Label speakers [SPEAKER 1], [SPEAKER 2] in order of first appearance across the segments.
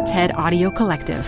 [SPEAKER 1] TED Audio Collective.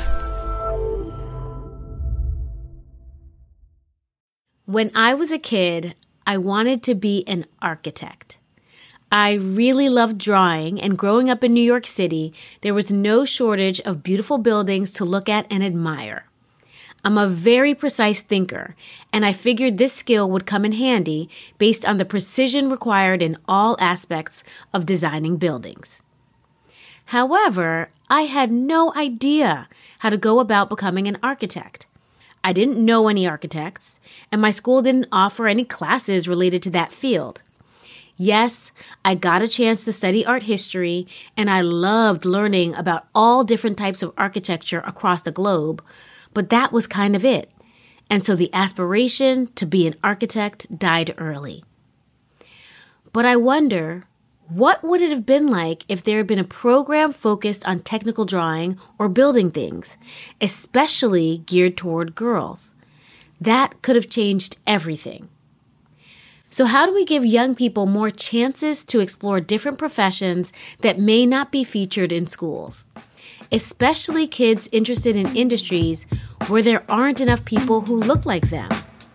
[SPEAKER 2] When I was a kid, I wanted to be an architect. I really loved drawing, and growing up in New York City, there was no shortage of beautiful buildings to look at and admire. I'm a very precise thinker, and I figured this skill would come in handy based on the precision required in all aspects of designing buildings. However, I had no idea how to go about becoming an architect. I didn't know any architects, and my school didn't offer any classes related to that field. Yes, I got a chance to study art history, and I loved learning about all different types of architecture across the globe, but that was kind of it. And so the aspiration to be an architect died early. But I wonder, what would it have been like if there had been a program focused on technical drawing or building things, especially geared toward girls? That could have changed everything. So how do we give young people more chances to explore different professions that may not be featured in schools, especially kids interested in industries where there aren't enough people who look like them?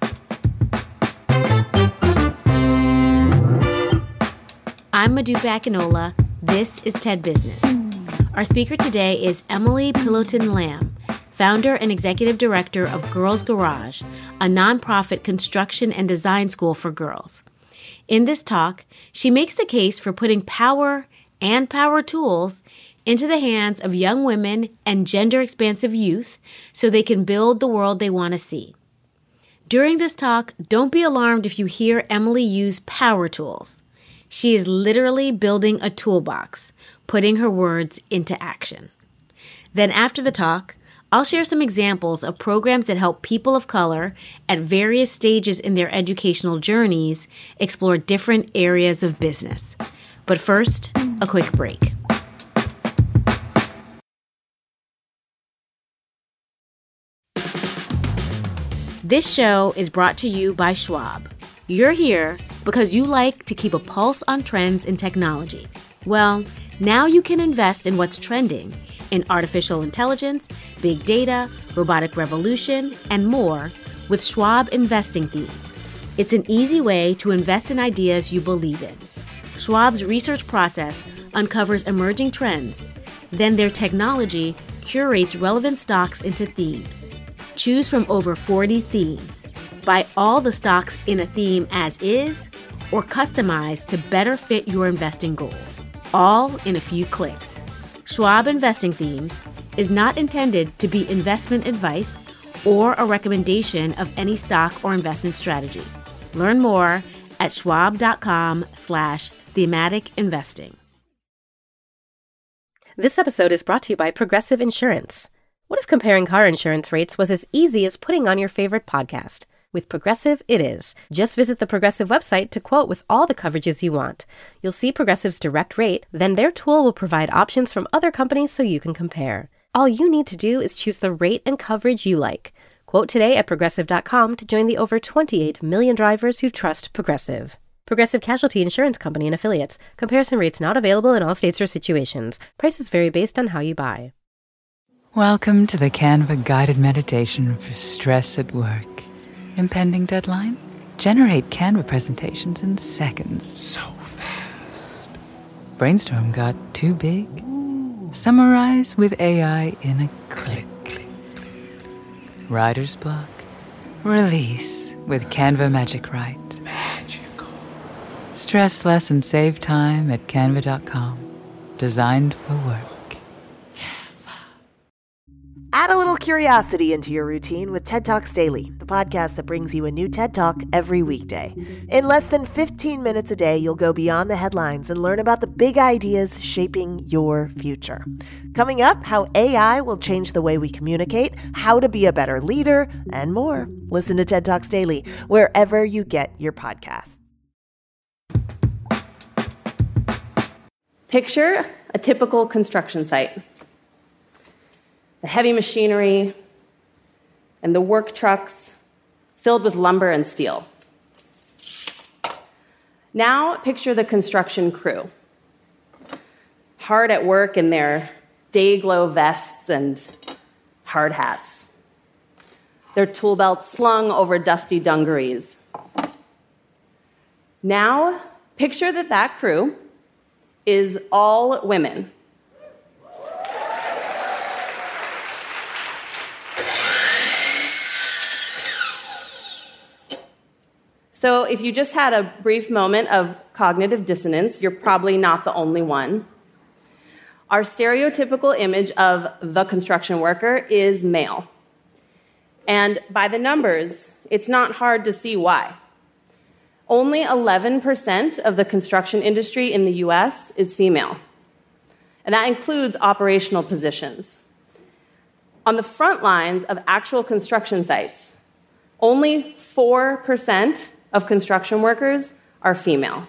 [SPEAKER 2] I'm Modupe Akinola. This is TED Business. Our speaker today is Emily Pilotin Lamb, founder and executive director of Girls Garage, a nonprofit construction and design school for girls. In this talk, she makes the case for putting power and power tools into the hands of young women and gender-expansive youth so they can build the world they want to see. During this talk, don't be alarmed if you hear Emily use power tools. She is literally building a toolbox, putting her words into action. Then after the talk, I'll share some examples of programs that help people of color at various stages in their educational journeys explore different areas of business. But first, a quick break. This show is brought to you by Schwab. You're here because you like to keep a pulse on trends in technology. Well, now you can invest in what's trending in artificial intelligence, big data, robotic revolution, and more with Schwab Investing Themes. It's an easy way to invest in ideas you believe in. Schwab's research process uncovers emerging trends. Then their technology curates relevant stocks into themes. Choose from over 40 themes. Buy all the stocks in a theme as is or customize to better fit your investing goals. All in a few clicks. Schwab Investing Themes is not intended to be investment advice or a recommendation of any stock or investment strategy. Learn more at schwab.com/thematic investing.
[SPEAKER 3] This episode is brought to you by Progressive Insurance. What if comparing car insurance rates was as easy as putting on your favorite podcast? With Progressive, it is. Just visit the Progressive website to quote with all the coverages you want. You'll see Progressive's direct rate, then their tool will provide options from other companies so you can compare. All you need to do is choose the rate and coverage you like. Quote today at Progressive.com to join the over 28 million drivers who trust Progressive. Progressive Casualty Insurance Company and Affiliates. Comparison rates not available in all states or situations. Prices vary based on how you buy.
[SPEAKER 4] Welcome to the Canva guided meditation for stress at work. Impending deadline? Generate Canva presentations in seconds.
[SPEAKER 5] So fast.
[SPEAKER 4] Brainstorm got too big? Summarize with AI in a click. Writer's block? Release with Canva Magic Write.
[SPEAKER 5] Magical.
[SPEAKER 4] Stress less and save time at canva.com. Designed for work.
[SPEAKER 6] Add a little curiosity into your routine with TED Talks Daily, the podcast that brings you a new TED Talk every weekday. In less than 15 minutes a day, you'll go beyond the headlines and learn about the big ideas shaping your future. Coming up, how AI will change the way we communicate, how to be a better leader, and more. Listen to TED Talks Daily wherever you get your podcasts.
[SPEAKER 7] Picture a typical construction site. The heavy machinery and the work trucks filled with lumber and steel. Now picture the construction crew, hard at work in their day-glow vests and hard hats, their tool belts slung over dusty dungarees. Now, picture that crew is all women. So if you just had a brief moment of cognitive dissonance, you're probably not the only one. Our stereotypical image of the construction worker is male. And by the numbers, it's not hard to see why. Only 11% of the construction industry in the US is female. And that includes operational positions. On the front lines of actual construction sites, only 4% of construction workers are female.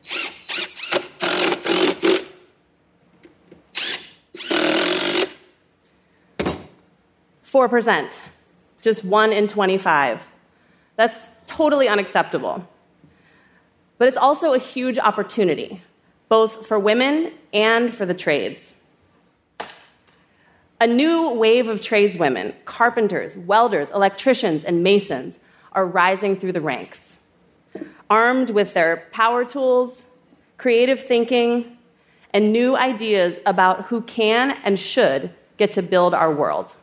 [SPEAKER 7] %, just 1 in 25. That's totally unacceptable. But it's also a huge opportunity, both for women and for the trades. A new wave of tradeswomen, carpenters, welders, electricians, and masons are rising through the ranks, armed with their power tools, creative thinking, and new ideas about who can and should get to build our world.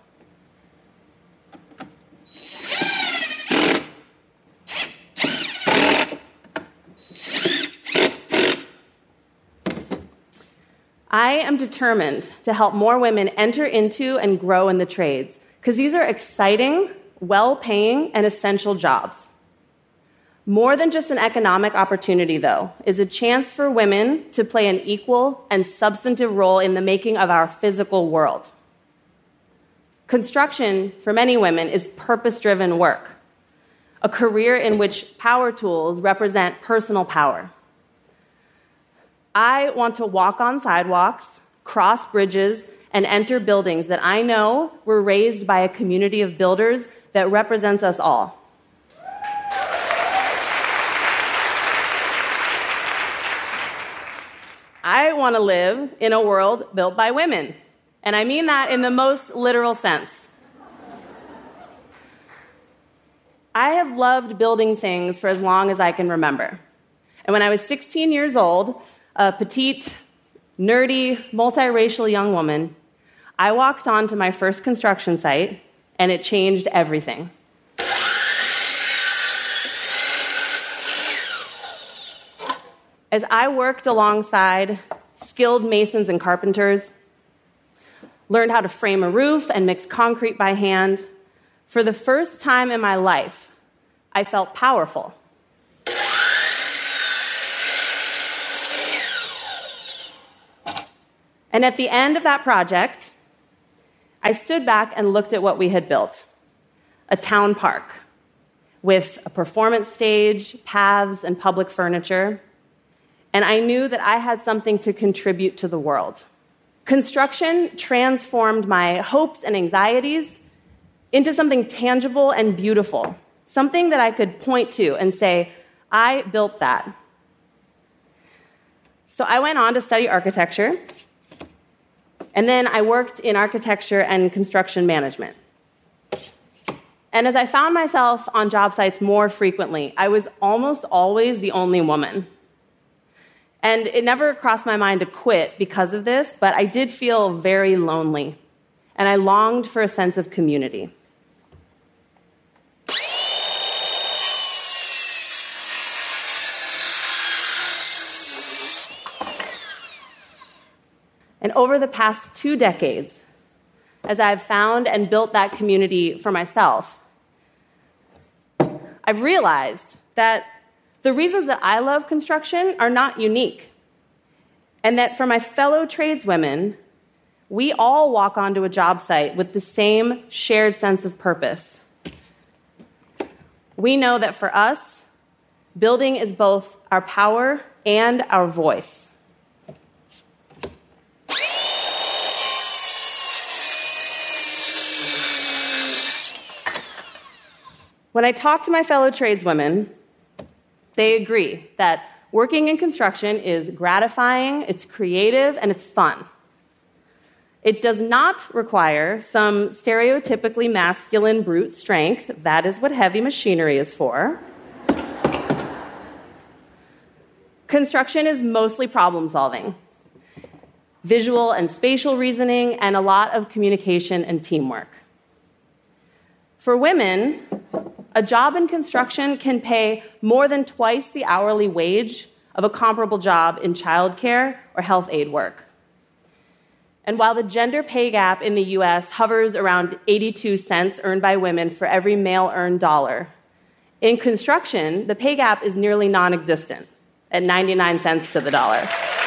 [SPEAKER 7] I am determined to help more women enter into and grow in the trades, because these are exciting, well-paying, and essential jobs. More than just an economic opportunity, though, is a chance for women to play an equal and substantive role in the making of our physical world. Construction, for many women, is purpose-driven work, a career in which power tools represent personal power. I want to walk on sidewalks, cross bridges, and enter buildings that I know were raised by a community of builders that represents us all. I want to live in a world built by women, and I mean that in the most literal sense. I have loved building things for as long as I can remember. And when I was 16 years old, a petite, nerdy, multiracial young woman, I walked onto my first construction site, and it changed everything. As I worked alongside skilled masons and carpenters, learned how to frame a roof and mix concrete by hand, for the first time in my life, I felt powerful. And at the end of that project, I stood back and looked at what we had built. A town park with a performance stage, paths, and public furniture. And I knew that I had something to contribute to the world. Construction transformed my hopes and anxieties into something tangible and beautiful, something that I could point to and say, I built that. So I went on to study architecture. And then I worked in architecture and construction management. And as I found myself on job sites more frequently, I was almost always the only woman. And it never crossed my mind to quit because of this, but I did feel very lonely. And I longed for a sense of community. And over the past 2 decades, as I've found and built that community for myself, I've realized that the reasons that I love construction are not unique. And that for my fellow tradeswomen, we all walk onto a job site with the same shared sense of purpose. We know that for us, building is both our power and our voice. When I talk to my fellow tradeswomen, they agree that working in construction is gratifying, it's creative, and it's fun. It does not require some stereotypically masculine brute strength. That is what heavy machinery is for. Construction is mostly problem solving, visual and spatial reasoning, and a lot of communication and teamwork. For women, a job in construction can pay more than twice the hourly wage of a comparable job in childcare or health aid work. And while the gender pay gap in the US hovers around 82 cents earned by women for every male-earned dollar, in construction, the pay gap is nearly non-existent, at 99 cents to the dollar.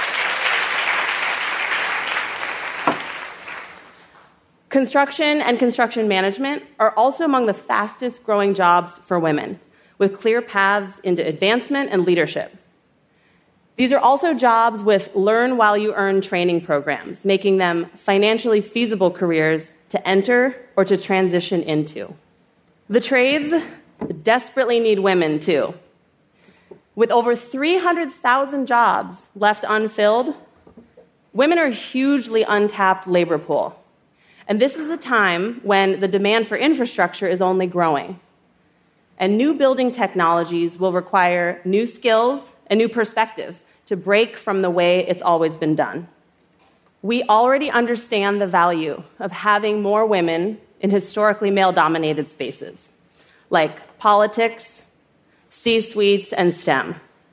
[SPEAKER 7] Construction and construction management are also among the fastest growing jobs for women, with clear paths into advancement and leadership. These are also jobs with learn while you earn training programs, making them financially feasible careers to enter or to transition into. The trades desperately need women, too. With over 300,000 jobs left unfilled, women are a hugely untapped labor pool. And this is a time when the demand for infrastructure is only growing. And new building technologies will require new skills and new perspectives to break from the way it's always been done. We already understand the value of having more women in historically male-dominated spaces, like politics, C-suites, and STEM.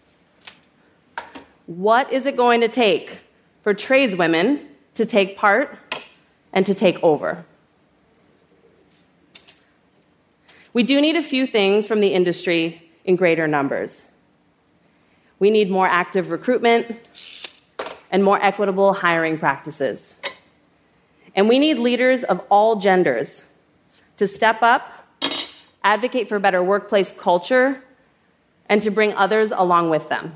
[SPEAKER 7] What is it going to take for tradeswomen to take part and to take over? We do need a few things from the industry in greater numbers. We need more active recruitment and more equitable hiring practices. And we need leaders of all genders to step up, advocate for better workplace culture, and to bring others along with them.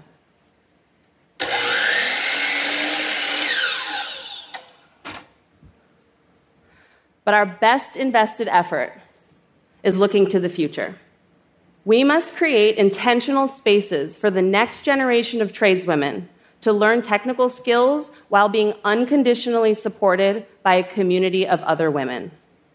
[SPEAKER 7] But our best invested effort is looking to the future. We must create intentional spaces for the next generation of tradeswomen to learn technical skills while being unconditionally supported by a community of other women.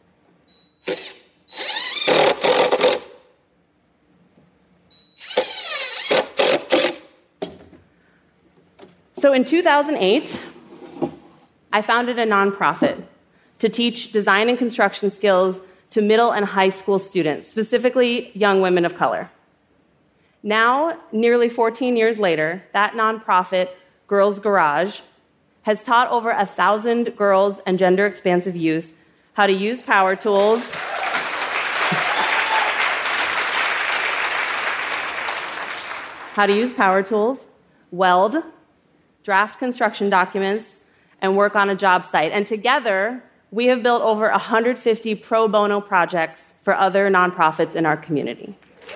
[SPEAKER 7] So in 2008, I founded a nonprofit to teach design and construction skills to middle and high school students, specifically young women of color. Now, nearly 14 years later, that nonprofit, Girls Garage, has taught over 1,000 girls and gender-expansive youth how to use power tools, weld, draft construction documents, and work on a job site. And together, we have built over 150 pro bono projects for other nonprofits in our community.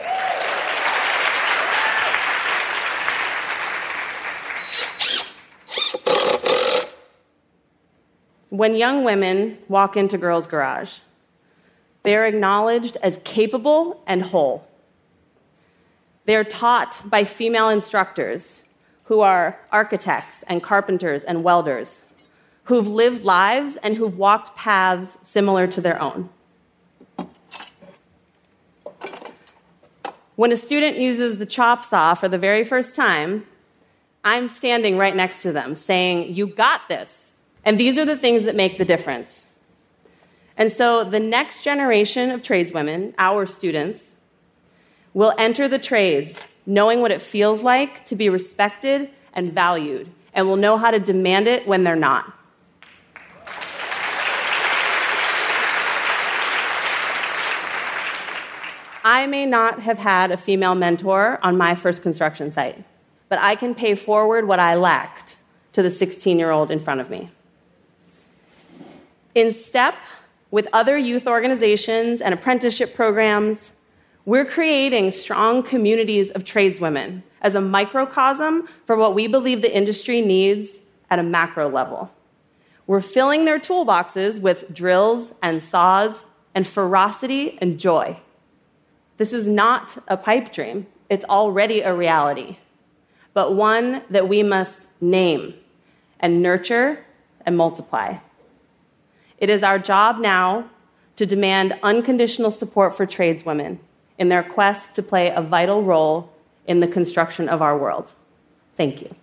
[SPEAKER 7] When young women walk into Girls Garage, they are acknowledged as capable and whole. They are taught by female instructors who are architects and carpenters and welders, who've lived lives and who've walked paths similar to their own. When a student uses the chop saw for the very first time, I'm standing right next to them saying, "You got this." And these are the things that make the difference. And so the next generation of tradeswomen, our students, will enter the trades knowing what it feels like to be respected and valued, and will know how to demand it when they're not. I may not have had a female mentor on my first construction site, but I can pay forward what I lacked to the 16-year-old in front of me. In step with other youth organizations and apprenticeship programs, we're creating strong communities of tradeswomen as a microcosm for what we believe the industry needs at a macro level. We're filling their toolboxes with drills and saws and ferocity and joy. This is not a pipe dream. It's already a reality, but one that we must name and nurture and multiply. It is our job now to demand unconditional support for tradeswomen in their quest to play a vital role in the construction of our world. Thank you.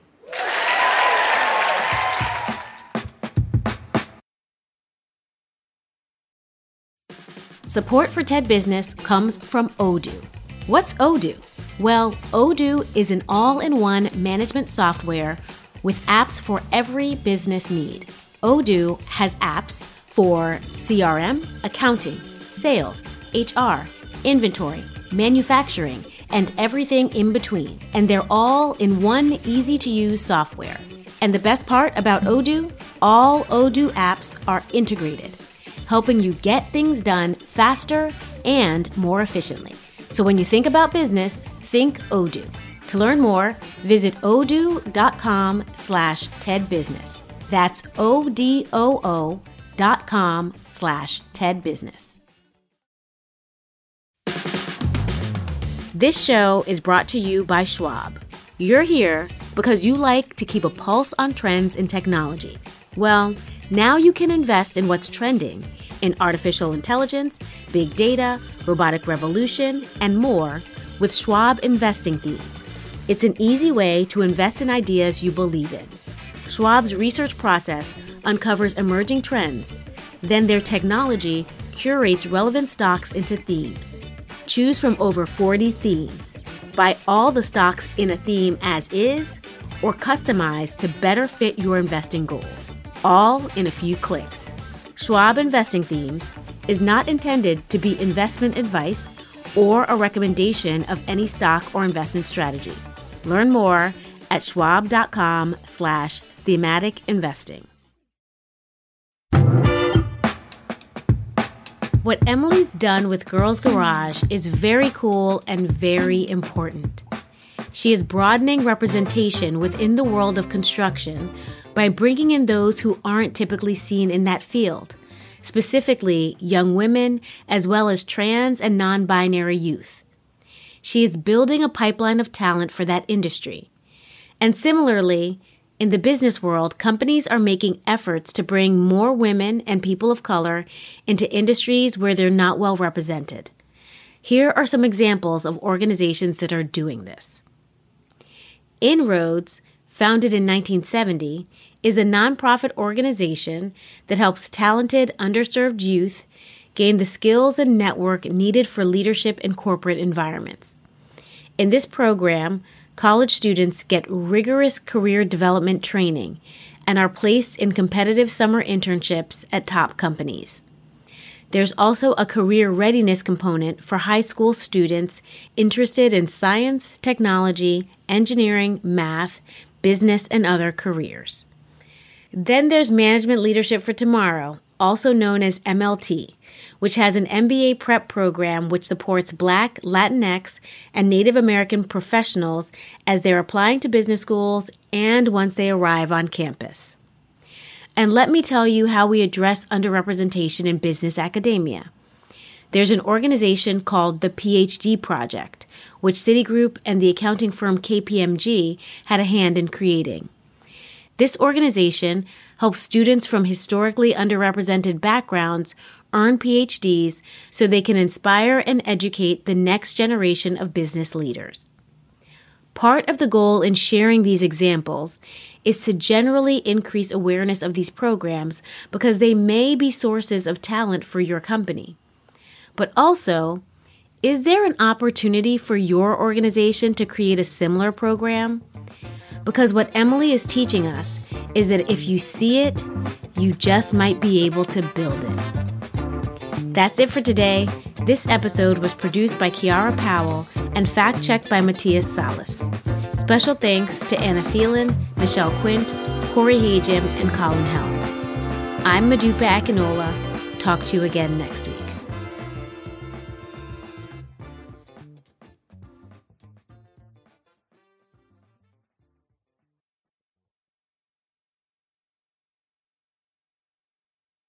[SPEAKER 2] Support for TED Business comes from Odoo. What's Odoo? Well, Odoo is an all-in-one management software with apps for every business need. Odoo has apps for CRM, accounting, sales, HR, inventory, manufacturing, and everything in between. And they're all in one easy-to-use software. And the best part about Odoo? All Odoo apps are integrated, helping you get things done faster and more efficiently. So when you think about business, think Odoo. To learn more, visit odoo.com/TEDbusiness. That's odoo.com/TEDbusiness. This show is brought to you by Schwab. You're here because you like to keep a pulse on trends in technology. Well, now you can invest in what's trending in artificial intelligence, big data, robotic revolution, and more with Schwab Investing Themes. It's an easy way to invest in ideas you believe in. Schwab's research process uncovers emerging trends. Then their technology curates relevant stocks into themes. Choose from over 40 themes. Buy all the stocks in a theme as is or customize to better fit your investing goals. All in a few clicks. Schwab Investing Themes is not intended to be investment advice or a recommendation of any stock or investment strategy. Learn more at schwab.com/thematic investing. What Emily's done with Girls Garage is very cool and very important. She is broadening representation within the world of construction by bringing in those who aren't typically seen in that field, specifically young women as well as trans and non-binary youth. She is building a pipeline of talent for that industry. And similarly, in the business world, companies are making efforts to bring more women and people of color into industries where they're not well represented. Here are some examples of organizations that are doing this. Inroads, founded in 1970, is a nonprofit organization that helps talented, underserved youth gain the skills and network needed for leadership in corporate environments. In this program, college students get rigorous career development training and are placed in competitive summer internships at top companies. There's also a career readiness component for high school students interested in science, technology, engineering, math, business, and other careers. Then there's Management Leadership for Tomorrow, also known as MLT, which has an MBA prep program which supports Black, Latinx, and Native American professionals as they're applying to business schools and once they arrive on campus. And let me tell you how we address underrepresentation in business academia. There's an organization called the PhD Project, which Citigroup and the accounting firm KPMG had a hand in creating. This organization helps students from historically underrepresented backgrounds earn PhDs so they can inspire and educate the next generation of business leaders. Part of the goal in sharing these examples is to generally increase awareness of these programs because they may be sources of talent for your company. But also, is there an opportunity for your organization to create a similar program? Because what Emily is teaching us is that if you see it, you just might be able to build it. That's it for today. This episode was produced by Kiara Powell and fact-checked by Matthias Salas. Special thanks to Anna Phelan, Michelle Quint, Corey Hagem, and Colin Helms. I'm Modupe Akinola. Talk to you again next week.